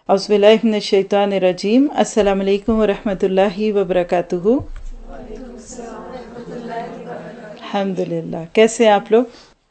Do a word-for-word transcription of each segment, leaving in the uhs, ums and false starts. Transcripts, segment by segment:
اعوذ باللہ من الشیطان الرجیم۔ السلام علیکم ورحمۃ اللہ وبرکاتہ۔ الحمد للہ، کیسے ہیں آپ لوگ؟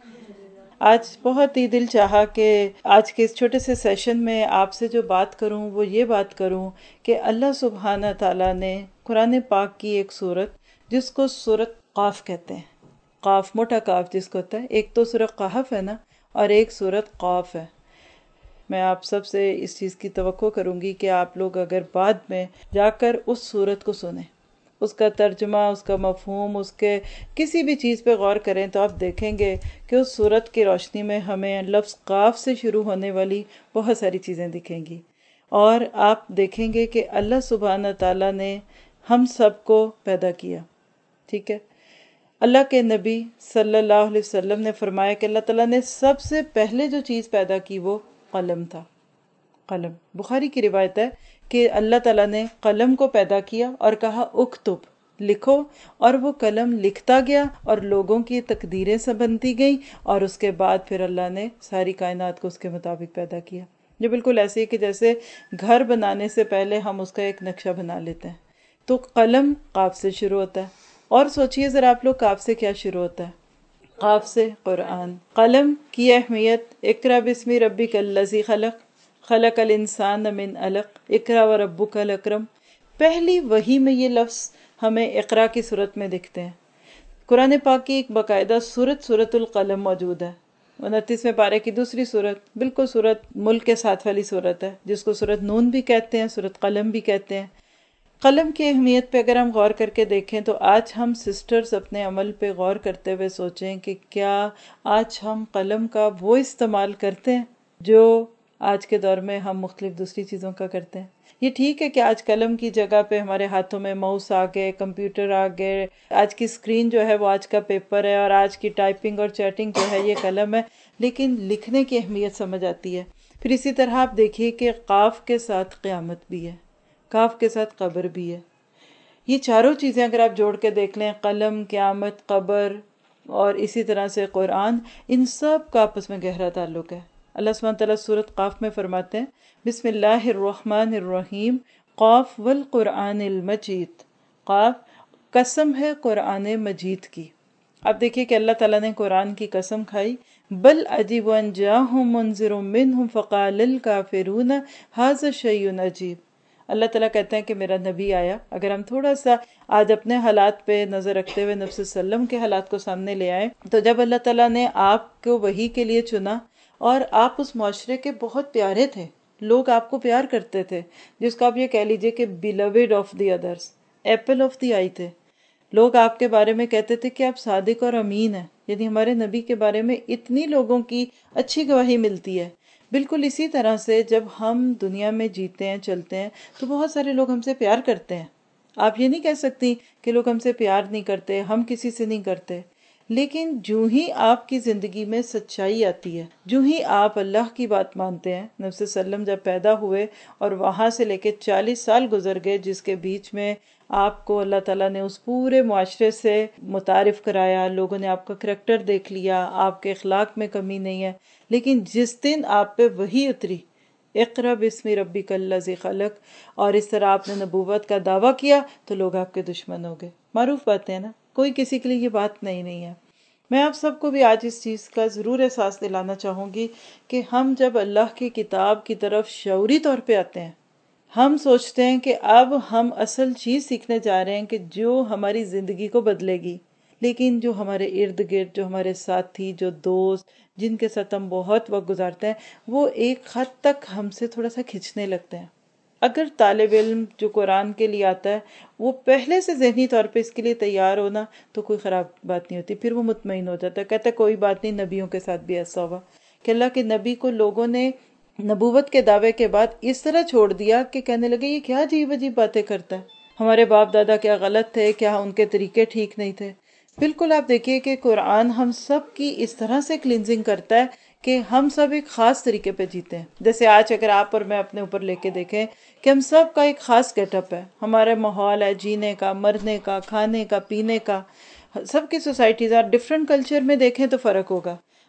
آج بہت ہی دل چاہا کہ آج کے اس چھوٹے سے سیشن میں آپ سے جو بات کروں وہ یہ بات کروں کہ اللہ سبحانہ تعالیٰ نے قرآن پاک کی ایک سورت جس کو سورت قاف کہتے ہیں، قاف موٹا قاف جس کو ہوتا ہے، ایک تو سورت قحف ہے نا، اور ایک سورت قاف ہے۔ میں آپ سب سے اس چیز کی توقع کروں گی کہ آپ لوگ اگر بعد میں جا کر اس سورت کو سنیں، اس کا ترجمہ، اس کا مفہوم، اس کے کسی بھی چیز پہ غور کریں تو آپ دیکھیں گے کہ اس سورت کی روشنی میں ہمیں لفظ قاف سے شروع ہونے والی بہت ساری چیزیں دکھیں گی، اور آپ دیکھیں گے کہ اللہ سبحانہ تعالیٰ نے ہم سب کو پیدا کیا، ٹھیک ہے؟ اللہ کے نبی صلی اللہ علیہ وسلم نے فرمایا کہ اللہ تعالیٰ نے سب سے پہلے جو چیز پیدا کی وہ قلم تھا۔ قلم، بخاری کی روایت ہے کہ اللہ تعالیٰ نے قلم کو پیدا کیا اور کہا اکتب، لکھو، اور وہ قلم لکھتا گیا اور لوگوں کی تقدیریں سب بنتی گئیں، اور اس کے بعد پھر اللہ نے ساری کائنات کو اس کے مطابق پیدا کیا۔ یہ بالکل ایسے ہی کہ جیسے گھر بنانے سے پہلے ہم اس کا ایک نقشہ بنا لیتے ہیں، تو قلم قاف سے شروع ہوتا ہے۔ اور سوچئے ذرا آپ لوگ، قاف سے کیا شروع ہوتا ہے؟ قاف سے قرآن۔ قلم کی اہمیت، اقرأ بسم ربک الذی خلق، خلق الانسان من علق، اقرأ وربک الاکرم۔ پہلی وحی میں یہ لفظ ہمیں اقرأ کی صورت میں دکھتے ہیں۔ قرآن پاک کی ایک باقاعدہ صورت سورت القلم موجود ہے، انتیسویں پارے کی دوسری صورت، بالکل صورت ملک کے ساتھ والی صورت ہے، جس کو صورت نون بھی کہتے ہیں، صورت قلم بھی کہتے ہیں۔ قلم کی اہمیت پہ اگر ہم غور کر کے دیکھیں تو آج ہم سسٹرز اپنے عمل پہ غور کرتے ہوئے سوچیں کہ کیا آج ہم قلم کا وہ استعمال کرتے ہیں جو آج کے دور میں ہم مختلف دوسری چیزوں کا کرتے ہیں؟ یہ ٹھیک ہے کہ آج قلم کی جگہ پہ ہمارے ہاتھوں میں ماؤس آ گئے، کمپیوٹر آ گئے، آج کی اسکرین جو ہے وہ آج کا پیپر ہے، اور آج کی ٹائپنگ اور چیٹنگ جو ہے یہ قلم ہے، لیکن لکھنے کی اہمیت سمجھ آتی ہے۔ پھر اسی طرح آپ دیکھیے کہ قاف کے ساتھ قیامت بھی ہے، قاف کے ساتھ قبر بھی ہے۔ یہ چاروں چیزیں اگر آپ جوڑ کے دیکھ لیں، قلم، قیامت، قبر، اور اسی طرح سے قرآن، ان سب کا آپس میں گہرا تعلق ہے۔ اللہ سبحانہ تعالیٰ سورۃ قاف میں فرماتے ہیں بسم اللہ الرحمن الرحیم، قاف والقرآن المجید۔ قاف قسم ہے قرآن مجید کی۔ اب دیکھیے کہ اللہ تعالیٰ نے قرآن کی قسم کھائی، بل عجیب ان جاءہم منذر منہم فقال الکافرون ھذا شیء عجیب۔ اللہ تعالیٰ کہتے ہیں کہ میرا نبی آیا۔ اگر ہم تھوڑا سا آج اپنے حالات پہ نظر رکھتے ہوئے نبی صلی اللہ علیہ وسلم کے حالات کو سامنے لے آئیں، تو جب اللہ تعالیٰ نے آپ کو وحی کے لیے چنا اور آپ اس معاشرے کے بہت پیارے تھے، لوگ آپ کو پیار کرتے تھے، جس کو آپ یہ کہہ لیجئے کہ beloved of the others, apple of the eye تھے۔ لوگ آپ کے بارے میں کہتے تھے کہ آپ صادق اور امین ہیں، یعنی ہمارے نبی کے بارے میں اتنی لوگوں کی اچھی گواہی ملتی ہے۔ بالکل اسی طرح سے جب ہم دنیا میں جیتے ہیں، چلتے ہیں، تو بہت سارے لوگ ہم سے پیار کرتے ہیں۔ آپ یہ نہیں کہہ سکتی کہ لوگ ہم سے پیار نہیں کرتے، ہم کسی سے نہیں کرتے، لیکن جو ہی آپ کی زندگی میں سچائی آتی ہے، جو ہی آپ اللہ کی بات مانتے ہیں، نبی صلی اللہ علیہ وسلم جب پیدا ہوئے اور وہاں سے لے کے چالیس سال گزر گئے، جس کے بیچ میں آپ کو اللہ تعالیٰ نے اس پورے معاشرے سے متعارف کرایا، لوگوں نے آپ کا کریکٹر دیکھ لیا، آپ کے اخلاق میں کمی نہیں ہے، لیکن جس دن آپ پہ وحی اتری، اقرأ بسم ربک الذی خلق، اور اس طرح آپ نے نبوت کا دعویٰ کیا، تو لوگ آپ کے دشمن ہو گئے۔ معروف باتیں ہیں نا، کوئی کسی کے لیے یہ بات نئی نہیں ہے۔ میں آپ سب کو بھی آج اس چیز کا ضرور احساس دلانا چاہوں گی کہ ہم جب اللہ کی کتاب کی طرف شعوری طور پہ آتے ہیں، ہم سوچتے ہیں کہ اب ہم اصل چیز سیکھنے جا رہے ہیں کہ جو ہماری زندگی کو بدلے گی، لیکن جو ہمارے ارد گرد، جو ہمارے ساتھی، جو دوست، جن کے ساتھ ہم بہت وقت گزارتے ہیں، وہ ایک حد تک ہم سے تھوڑا سا کھنچنے لگتے ہیں۔ اگر طالب علم جو قرآن کے لیے آتا ہے وہ پہلے سے ذہنی طور پہ اس کے لیے تیار ہونا، تو کوئی خراب بات نہیں ہوتی، پھر وہ مطمئن ہو جاتا ہے، کہتا ہے کوئی بات نہیں، نبیوں کے ساتھ بھی ایسا ہوا کہ اللہ کے نبی کو لوگوں نے نبوت کے دعوے کے بعد اس طرح چھوڑ دیا کہ کہنے لگے یہ کیا عجیب عجیب باتیں کرتا ہے، ہمارے باپ دادا کیا غلط تھے، کیا ان کے طریقے ٹھیک نہیں تھے۔ بالکل آپ دیکھیے کہ قرآن ہم سب کی اس طرح سے کلینزنگ کرتا ہے کہ ہم سب ایک خاص طریقے پہ جیتے ہیں۔ جیسے آج اگر آپ اور میں اپنے اوپر لے کے دیکھیں کہ ہم سب کا ایک خاص گیٹ اپ ہے، ہمارا ماحول ہے جینے کا، مرنے کا، کھانے کا، پینے کا، سب کی سوسائٹیز اور ڈفرینٹ کلچر میں دیکھیں تو فرق ہوگا۔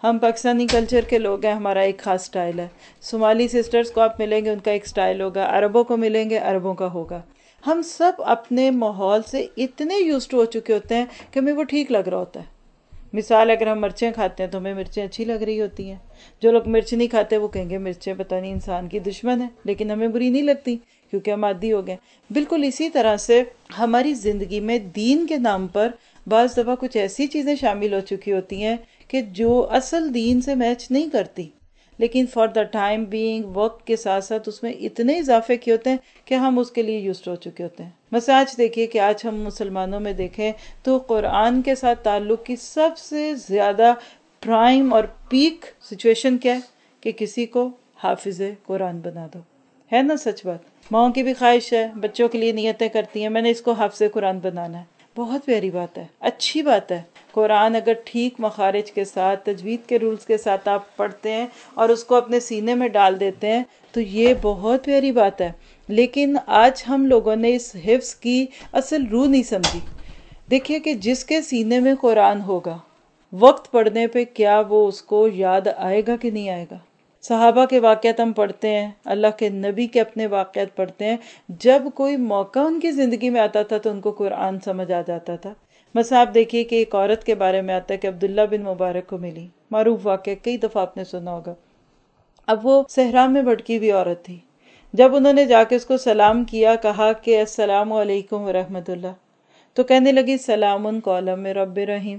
ہم پاکستانی کلچر کے لوگ ہیں، ہمارا ایک خاص سٹائل ہے. صومالی سسٹرز کو آپ ملیں گے، ان کا ایک سٹائل ہوگا. عربوں کو ملیں گے، عربوں کا ہوگا. ہم سب اپنے ماحول سے اتنے یوزڈ ہو چکے ہوتے ہیں کہ ہمیں وہ ٹھیک لگ رہا ہوتا ہے. مثال اگر ہم مرچیں کھاتے ہیں تو ہمیں مرچیں اچھی لگ رہی ہوتی ہیں. جو لوگ مرچ نہیں کھاتے وہ کہیں گے مرچیں پتہ نہیں انسان کی دشمن ہے، لیکن ہمیں بری نہیں لگتی کیونکہ ہم عادی ہو گئے. بالکل اسی طرح سے ہماری زندگی میں دین کے نام پر بعض دفعہ کچھ ایسی چیزیں شامل ہو چکی ہوتی ہیں کہ جو اصل دین سے میچ نہیں کرتی، لیکن فار دا ٹائم بینگ وقت کے ساتھ ساتھ اس میں اتنے اضافے کیے ہوتے ہیں کہ ہم اس کے لیے یوزڈ ہو چکے ہوتے ہیں. بس آج دیکھیے کہ آج ہم مسلمانوں میں دیکھیں تو قرآن کے ساتھ تعلق کی سب سے زیادہ پرائم اور پیک سچویشن کیا ہے کہ کسی کو حافظ قرآن بنا دو. ہے نا سچ بات؟ ماؤں کی بھی خواہش ہے، بچوں کے لیے نیتیں کرتی ہیں میں نے اس کو حافظ قرآن بنانا ہے. بہت پیاری بات ہے، اچھی بات ہے. قرآن اگر ٹھیک مخارج کے ساتھ، تجوید کے رولز کے ساتھ آپ پڑھتے ہیں اور اس کو اپنے سینے میں ڈال دیتے ہیں تو یہ بہت پیاری بات ہے. لیکن آج ہم لوگوں نے اس حفظ کی اصل روح نہیں سمجھی. دیکھیے کہ جس کے سینے میں قرآن ہوگا، وقت پڑھنے پہ کیا وہ اس کو یاد آئے گا کہ نہیں آئے گا. صحابہ کے واقعات ہم پڑھتے ہیں، اللہ کے نبی کے اپنے واقعات پڑھتے ہیں. جب کوئی موقع ان کی زندگی میں آتا تھا تو ان کو قرآن سمجھ آ جاتا تھا. بس آپ دیکھیے کہ ایک عورت کے بارے میں آتا ہے کہ عبداللہ بن مبارک کو ملی، معروف واقعہ، کئی دفعہ آپ نے سنا ہوگا. اب وہ صحرا میں بھٹکی ہوئی عورت تھی. جب انہوں نے جا کے اس کو سلام کیا، کہا کہ السلام علیکم ورحمۃ اللہ، تو کہنے لگی سلام قولا من رب رحیم.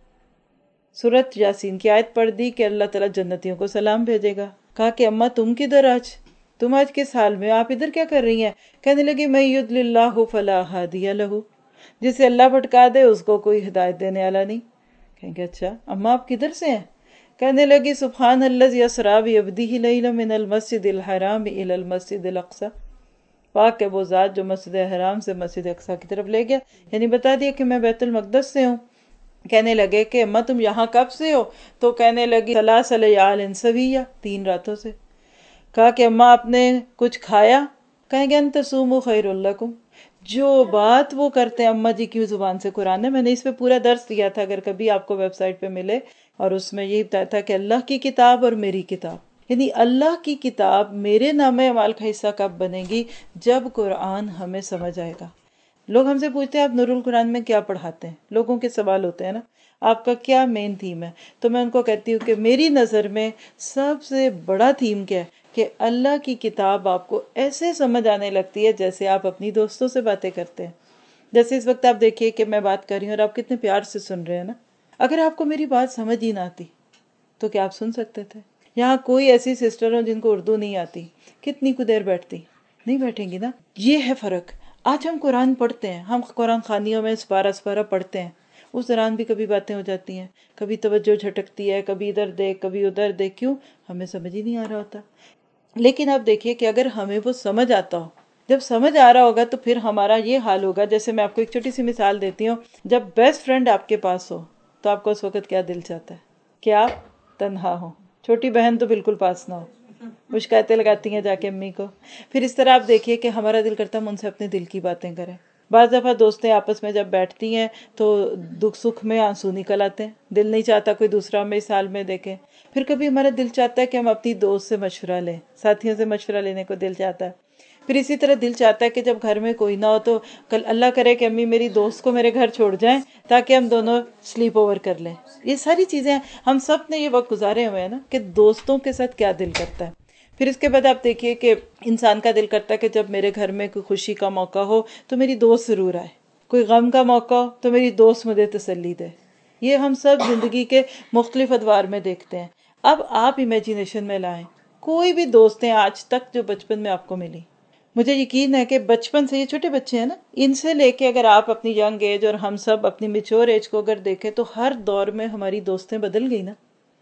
سورۃ یاسین کی آیت پڑھ دی کہ اللہ تعالیٰ جنتیوں کو سلام بھیجے گا. کہا کہ اماں تم کدھر آج، تم آج کس حال میں، آپ ادھر کیا کر رہی ہیں؟ کہنے لگی من یضلل اللہ فلا ہادی لہ، جسے اللہ بھٹکا دے اس کو کوئی ہدایت دینے والا نہیں. کہیں گے اچھا اماں آپ کدھر سے ہیں؟ کہنے لگی سبحان الذی اسری بعبدہ لیلا من المسجد الحرام الی المسجد الاقصی، پاک ہے وہ ذات جو مسجد حرام سے مسجد اقصی کی طرف لے گیا. یعنی بتا دیا کہ میں بیت المقدس سے ہوں. کہنے لگے کہ اماں تم یہاں کب سے ہو؟ تو کہنے لگی ثلاث لیال سویہ، تین راتوں سے. کہا کہ اماں آپ نے کچھ کھایا؟ کہیں گے ان تصوموا خیر لکم. جو بات وہ کرتے ہیں اماں جی کی زبان سے قرآن ہے. میں نے اس پہ پورا درس دیا تھا، اگر کبھی آپ کو ویب سائٹ پہ ملے، اور اس میں یہی بتایا تھا کہ اللہ کی کتاب اور میری کتاب، یعنی اللہ کی کتاب میرے نام اعمال کا حصہ کب بنے گی؟ جب قرآن ہمیں سمجھ آئے گا. لوگ ہم سے پوچھتے ہیں آپ نور القرآن میں کیا پڑھاتے ہیں؟ لوگوں کے سوال ہوتے ہیں نا، آپ کا کیا مین تھیم ہے؟ تو میں ان کو کہتی ہوں کہ میری نظر میں سب سے بڑا تھیم کیا ہے کہ اللہ کی کتاب آپ کو ایسے سمجھ آنے لگتی ہے جیسے آپ اپنی دوستوں سے باتیں کرتے ہیں. جیسے اس وقت آپ دیکھیے کہ میں بات کر رہی ہوں اور آپ کتنے پیار سے سن رہے ہیں نا. اگر آپ کو میری بات سمجھ ہی نہ آتی تو کیا آپ سن سکتے تھے؟ یہاں کوئی ایسی سسٹر ہو جن کو اردو نہیں آتی، کتنی کو دیر بیٹھتی؟ نہیں بیٹھیں گی نا. یہ ہے فرق. آج ہم قرآن پڑھتے ہیں، ہم قرآن خوانیوں میں سپارہ سپارہ پڑھتے ہیں، اس دوران بھی کبھی باتیں ہو جاتی ہیں، کبھی توجہ جھٹکتی ہے، کبھی ادھر دیکھ کبھی ادھر دیکھ. کیوں؟ ہمیں سمجھ ہی نہیں آ رہا ہوتا. لیکن آپ دیکھیے کہ اگر ہمیں وہ سمجھ آتا ہو، جب سمجھ آ رہا ہوگا تو پھر ہمارا یہ حال ہوگا. جیسے میں آپ کو ایک چھوٹی سی مثال دیتی ہوں. جب بیسٹ فرینڈ آپ کے پاس ہو تو آپ کو اس وقت کیا دل چاہتا ہے؟ کہ آپ تنہا ہو. چھوٹی بہن تو بالکل پاس نہ ہو، مشکایتیں لگاتی ہیں جا کے امی کو. پھر اس طرح آپ دیکھیے کہ ہمارا دل کرتا ہے ہم ان سے اپنے دل کی باتیں کریں. بعض دفعہ دوستیں آپس میں جب بیٹھتی ہیں تو دکھ سکھ میں آنسو نکل آتے ہیں، دل نہیں چاہتا کوئی دوسرا ہمیں اس حال میں دیکھے. پھر کبھی ہمارا دل چاہتا ہے کہ ہم اپنی دوست سے مشورہ لیں، ساتھیوں سے مشورہ لینے کو دل چاہتا ہے. پھر اسی طرح دل چاہتا ہے کہ جب گھر میں کوئی نہ ہو تو کل اللہ کرے کہ امی میری دوست کو میرے گھر چھوڑ جائیں تاکہ ہم دونوں سلیپ اوور کر لیں. یہ ساری چیزیں ہم سب نے یہ وقت گزارے ہوئے ہیں نا کہ دوستوں کے ساتھ کیا دل کرتا ہے. پھر اس کے بعد آپ دیکھیے کہ انسان کا دل کرتا ہے کہ جب میرے گھر میں کوئی خوشی کا موقع ہو تو میری دوست ضرور آئے، کوئی غم کا موقع ہو تو میری دوست مجھے تسلی دے. یہ ہم سب زندگی کے مختلف ادوار میں دیکھتے ہیں. اب آپ امیجینیشن میں لائیں کوئی بھی دوستیں آج تک جو بچپن میں آپ کو ملی. مجھے یقین ہے کہ بچپن سے، یہ چھوٹے بچے ہیں نا، ان سے لے کے اگر آپ اپنی ینگ ایج اور ہم سب اپنی میچور ایج کو اگر دیکھیں تو ہر دور میں ہماری دوستیں بدل گئی نا.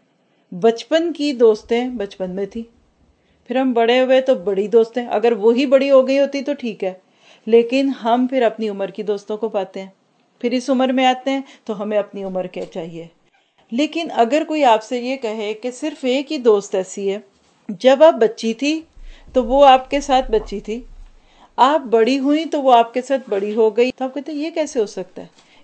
بچپن کی دوستیں بچپن میں تھی، پھر ہم بڑے ہوئے تو بڑی دوستیں، اگر وہی بڑی ہو گئی ہوتی تو ٹھیک ہے، لیکن ہم پھر اپنی عمر کی دوستوں کو پاتے ہیں. پھر اس عمر میں آتے ہیں تو ہمیں اپنی عمر کے چاہیے. لیکن اگر کوئی آپ سے یہ کہے کہ صرف ایک ہی دوست ایسی ہے، جب آپ بچی تھی تو وہ آپ کے ساتھ بچی تھی، آپ بڑی ہوئی تو وہ آپ کے ساتھ بڑی ہو گئی، تو آپ کہتے ہیں یہ کیسے ہو سکتا ہے؟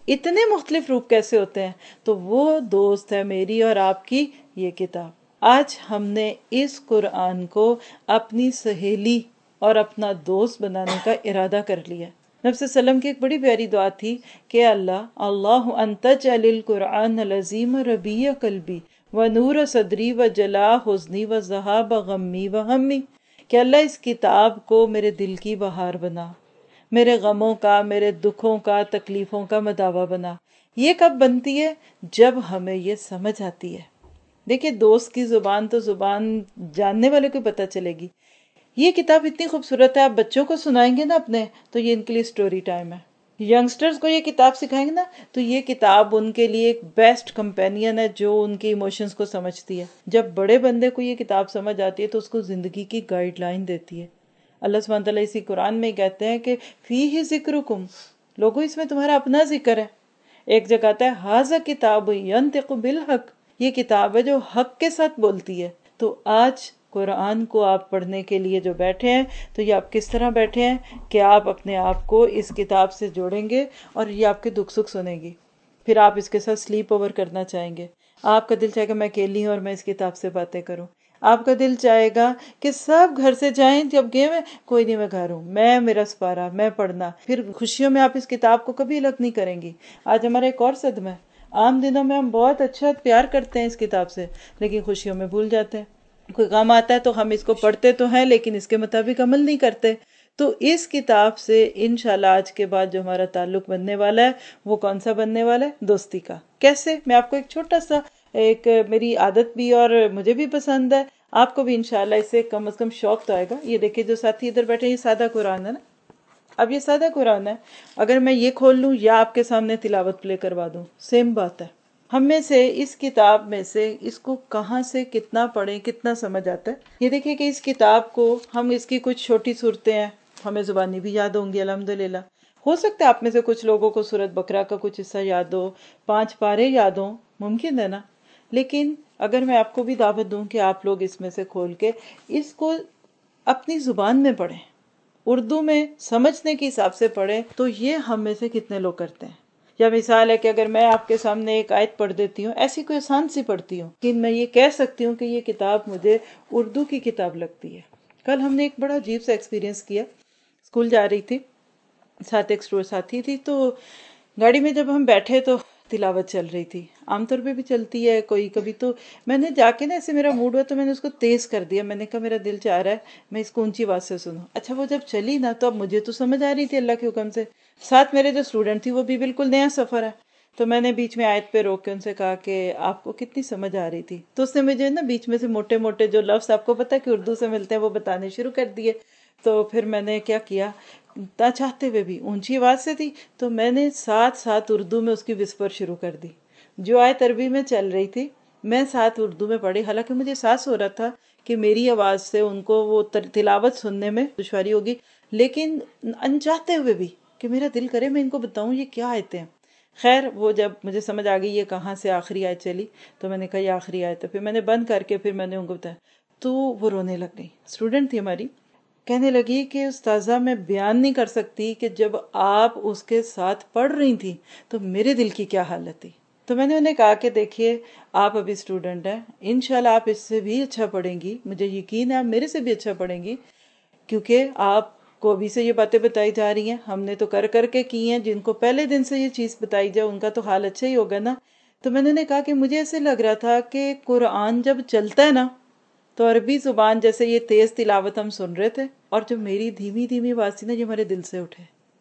اتنے مختلف روپ کیسے ہوتے ہیں؟ تو وہ دوست ہے میری اور آپ کی یہ کتاب. آج ہم نے اس قرآن کو اپنی سہیلی اور اپنا دوست بنانے کا ارادہ کر لیا. نبی صلی اللہ علیہ وسلم کی ایک بڑی پیاری دعا تھی کہ اللہ اللہ ان تجعل القرآن العظیم ربیع قلبی و نور صدری و جلا حزنی و ذہاب غمی و ہمی، کہ اللہ اس کتاب کو میرے دل کی بہار بنا، میرے غموں کا، میرے دکھوں کا، تکلیفوں کا مداوا بنا. یہ کب بنتی ہے؟ جب ہمیں یہ سمجھ آتی ہے. دیکھیں دوست کی زبان تو زبان جاننے والے کو پتہ چلے گی. یہ کتاب اتنی خوبصورت ہے، آپ بچوں کو سنائیں گے نا اپنے تو یہ ان کے لیے سٹوری ٹائم ہے. ینگسٹرز کو یہ کتاب سکھائیں گے نا تو یہ کتاب ان کے لیے ایک بیسٹ کمپینین ہے جو ان کے ایموشنز کو سمجھتی ہے. جب بڑے بندے کو یہ کتاب سمجھ آتی ہے تو اس کو زندگی کی گائیڈ لائن دیتی ہے. اللہ سبحانہ تعالیٰ اسی قرآن میں ہی کہتے ہیں کہ فیہ ذکرکم، لوگو اس میں تمہارا اپنا ذکر ہے. ایک جگہ آتا ہے ھذا کتاب ینطق بالحق، یہ کتاب ہے جو حق کے ساتھ بولتی ہے. تو آج قرآن کو آپ پڑھنے کے لیے جو بیٹھے ہیں تو یہ آپ کس طرح بیٹھے ہیں کہ آپ اپنے آپ کو اس کتاب سے جوڑیں گے اور یہ آپ کے دکھ سکھ سنیں گی. پھر آپ اس کے ساتھ سلیپ اوور کرنا چاہیں گے. آپ کا دل چاہے گا میں اکیلی ہوں اور میں اس کتاب سے باتیں کروں. آپ کا دل چاہے گا کہ سب گھر سے جائیں، جب گئے میں کوئی نہیں، میں گھر ہوں، میں میرا سپارہ، میں پڑھنا. پھر خوشیوں میں آپ اس کتاب کو کبھی الگ نہیں کریں گی. آج ہمارا ایک اور صدمہ ہے، عام دنوں میں ہم بہت اچھا پیار کرتے ہیں اس کتاب سے، لیکن خوشیوں میں بھول جاتے ہیں. کوئی غم آتا ہے تو ہم اس کو پڑھتے تو ہیں لیکن اس کے مطابق عمل نہیں کرتے. تو اس کتاب سے انشاءاللہ آج کے بعد جو ہمارا تعلق بننے والا ہے وہ کون سا بننے والا ہے؟ دوستی کا. کیسے؟ میں آپ کو ایک چھوٹا سا، ایک میری عادت بھی اور مجھے بھی پسند ہے، آپ کو بھی انشاءاللہ اس سے کم از کم شوق تو آئے گا. یہ دیکھیں جو ساتھی ادھر بیٹھے ہیں، یہ سادہ قرآن ہے نا. اب یہ سادہ قرآن ہے، اگر میں یہ کھول لوں یا آپ کے سامنے تلاوت پلے کروا دوں، سیم بات ہے. ہم میں سے اس کتاب میں سے اس کو کہاں سے کتنا پڑھیں، کتنا سمجھ آتا ہے. یہ دیکھیں کہ اس کتاب کو ہم، اس کی کچھ چھوٹی صورتیں ہیں، ہمیں زبانی بھی یاد ہوں گی الحمدللہ. ہو سکتا ہے آپ میں سے کچھ لوگوں کو سورۃ بقرہ کا کچھ حصہ یاد ہو، پانچ پارے یاد ہوں، ممکن ہے نا. لیکن اگر میں آپ کو بھی دعوت دوں کہ آپ لوگ اس میں سے کھول کے اس کو اپنی زبان میں پڑھیں، اردو میں سمجھنے کے حساب سے پڑھیں، تو یہ ہم میں سے کتنے لوگ کرتے ہیں. یا مثال ہے کہ اگر میں آپ کے سامنے ایک آیت پڑھ دیتی ہوں، ایسی کوئی آسان سی پڑھتی ہوں کہ میں یہ کہہ سکتی ہوں کہ یہ کتاب مجھے اردو کی کتاب لگتی ہے. کل ہم نے ایک بڑا عجیب سا ایکسپیرینس کیا. اسکول جا رہی تھی، ساتھ ایک اسٹور ساتھی تھی، تو گاڑی میں جب ہم بیٹھے تو تلاوت چل رہی تھی. عام طور پہ بھی چلتی ہے کوئی کبھی، تو میں نے جا کے نا ایسے میرا موڈ ہوا تو میں نے اس کو تیز کر دیا. میں نے کہا میرا دل چاہ رہا ہے میں اس کو اونچی آواز سے سنوں. اچھا وہ جب چلی نا تو اب مجھے تو سمجھ آ رہی تھی اللہ کے حکم سے. ساتھ میرے جو اسٹوڈنٹ تھی وہ بھی بالکل نیا سفر ہے، تو میں نے بیچ میں آیت پہ روک کے ان سے کہا کہ آپ کو کتنی سمجھ آ رہی تھی؟ تو اس نے مجھے نا بیچ میں سے موٹے موٹے جو لفظ آپ کو پتہ ہے کہ اردو سے ملتے ہیں وہ بتانے شروع کر دیے. تو پھر میں نے کیا کیا، نہ چاہتے ہوئے بھی اونچی آواز سے تھی تو میں نے ساتھ ساتھ اردو میں اس کی وسپر شروع کر دی. جو آیت عربی میں چل رہی تھی میں ساتھ اردو میں پڑھی، حالانکہ مجھے احساس ہو رہا تھا کہ میری آواز سے ان کو وہ تلاوت سننے میں دشواری ہوگی، لیکن انچاہتے ہوئے بھی کہ میرا دل کرے میں ان کو بتاؤں یہ کیا آیتیں ہیں. خیر وہ جب مجھے سمجھ آ گئی یہ کہاں سے آخری آیت چلی تو میں نے کہا یہ آخری آیت ہے. پھر میں نے بند کر کے پھر میں نے ان کو بتایا تو وہ رونے لگ گئی. اسٹوڈنٹ تھی ہماری، کہنے لگی کہ استاذہ میں بیان نہیں کر سکتی کہ جب آپ اس کے ساتھ پڑھ رہی تھی تو میرے دل کی کیا حالت تھی. تو میں نے انہیں کہا کہ دیکھیے آپ ابھی اسٹوڈنٹ ہیں، انشاءاللہ آپ اس سے بھی اچھا پڑھیں گی، مجھے یقین ہے آپ میرے سے بھی اچھا پڑھیں گی، کیونکہ آپ کو ابھی سے یہ باتیں بتائی جا رہی ہیں، ہم نے تو کر کر کے کی ہیں. جن کو پہلے دن سے یہ چیز بتائی جائے ان کا تو حال اچھا ہی ہوگا نا. تو میں نے کہا کہ مجھے ایسے لگ رہا تھا کہ قرآن جب چلتا ہے نا تو عربی زبان جیسے یہ تیز تلاوت ہم سن رہے تھے، اور جو میری دھیمی دھیمی آواز تھی نا یہ ہمارے دل سے اٹھے.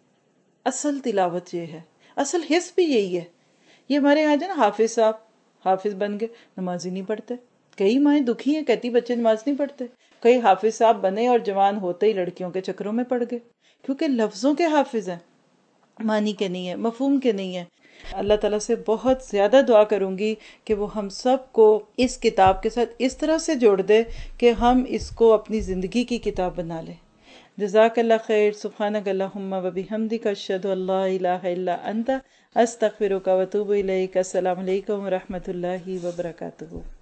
اصل تلاوت یہ ہے، اصل حس بھی یہی ہے. یہ ہمارے یہاں جو نا حافظ صاحب حافظ بن گئے، نماز ہی نہیں پڑھتے. کئی مائیں دکھی ہیں، کہتی بچے نماز نہیں پڑھتے. کئی حافظ صاحب بنے اور جوان ہوتے ہی لڑکیوں کے چکروں میں پڑ گئے، کیونکہ لفظوں کے حافظ ہیں، معنی کے نہیں ہے، مفہوم کے نہیں ہے. اللہ تعالیٰ سے بہت زیادہ دعا کروں گی کہ وہ ہم سب کو اس کتاب کے ساتھ اس طرح سے جوڑ دے کہ ہم اس کو اپنی زندگی کی کتاب بنا لیں. جزاک اللہ خیر. سبحانک اللہم و بحمدک، اشہد ان لا الہ الا انت، استغفرک و اتوب الیک. السلام علیکم و رحمۃ اللہ وبرکاتہ.